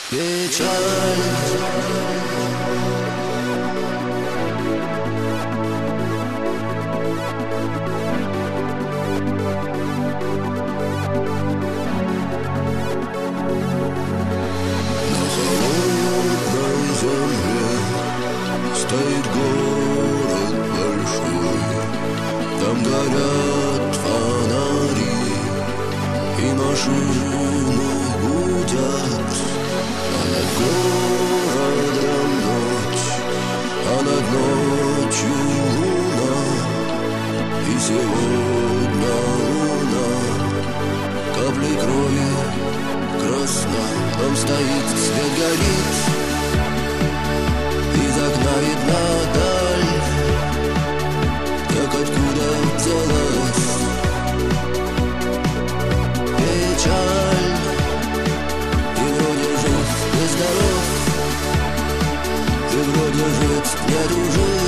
Печаль. Стоит город большой, там горят фонари, и машины гудят, а над городом ночь, а над ночью луна, и сегодня луна каплей крови красна. Дом стоит, свет горит, из окна видна даль, как откуда взялась печаль. И вроде жив, и здоров, и вроде жить нет уже.